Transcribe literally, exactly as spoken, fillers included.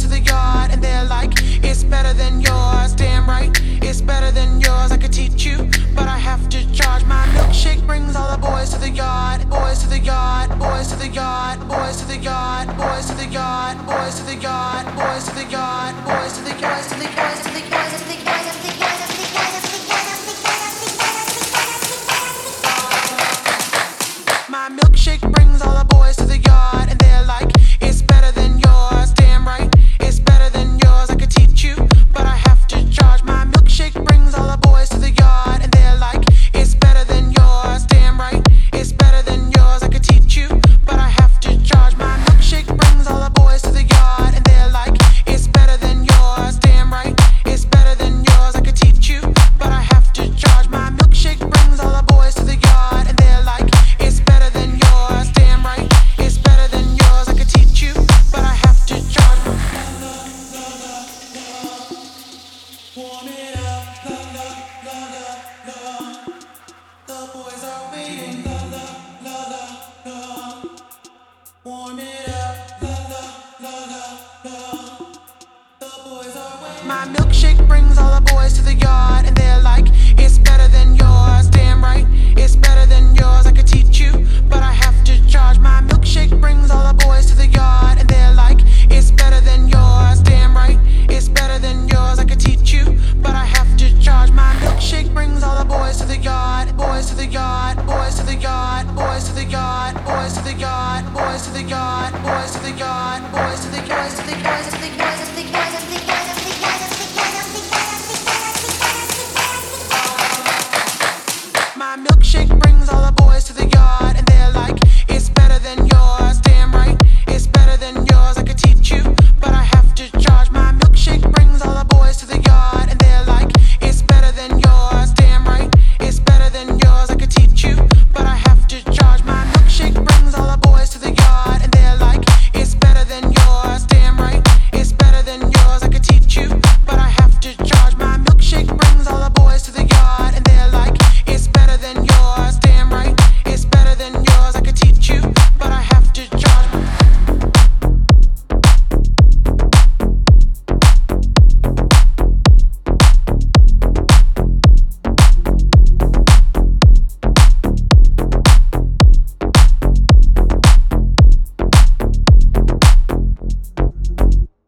to the yard and they're like, it's better than yours. Damn right, it's better than yours. I could teach you, but I have to charge. My milkshake brings all the boys to the yard, boys to the yard, boys to the yard, boys to the yard, boys to the yard, boys to the yard, boys to the yard, boys to the yard, boys to the yard, to the yard, to the yard, to the yard, to the yard, to the yard. My milkshake brings all the boys to the yard and they're like, it's better than yours. Damn right, it's better than yours. I could teach you, but I have to charge. My milkshake brings all the boys to the yard and they're like, it's better than yours. Damn right, it's better than yours. I could teach you, but I have to charge. My milkshake brings all the boys to the yard and they're like, it's better than yours. Damn right, it's better than yours. I could teach you, but I have to charge. My milkshake brings all the boys to the yard and they're like, it's better than yours. Damn right, it's better than yours. I could teach you, but I have to charge. Warm it up, la la la la la. The boys are waiting, la la la la la. Warm it up, la la la la la. The boys are waiting. My milkshake brings all the boys to the yard and they're like, it's better than yours. Damn right, it's better than yours. I could teach you, but I have to charge. My milkshake brings all the boys to the yard.